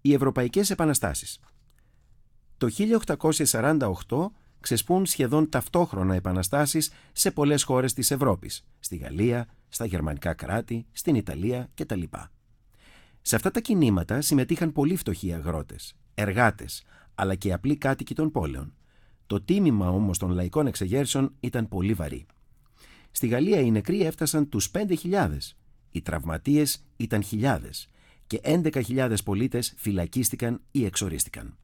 Οι Ευρωπαϊκές Επαναστάσεις. Το 1848 ξεσπούν σχεδόν ταυτόχρονα επαναστάσεις σε πολλές χώρες της Ευρώπης, στη Γαλλία, στα γερμανικά κράτη, στην Ιταλία κτλ. Σε αυτά τα κινήματα συμμετείχαν πολύ φτωχοί αγρότες, εργάτες, αλλά και απλοί κάτοικοι των πόλεων. Το τίμημα όμως των λαϊκών εξεγέρσεων ήταν πολύ βαρύ. Στη Γαλλία οι νεκροί έφτασαν τους 5.000, οι τραυματίες ήταν χιλιάδες και 11.000 πολίτες φυλακίστηκαν ή εξορίστηκαν.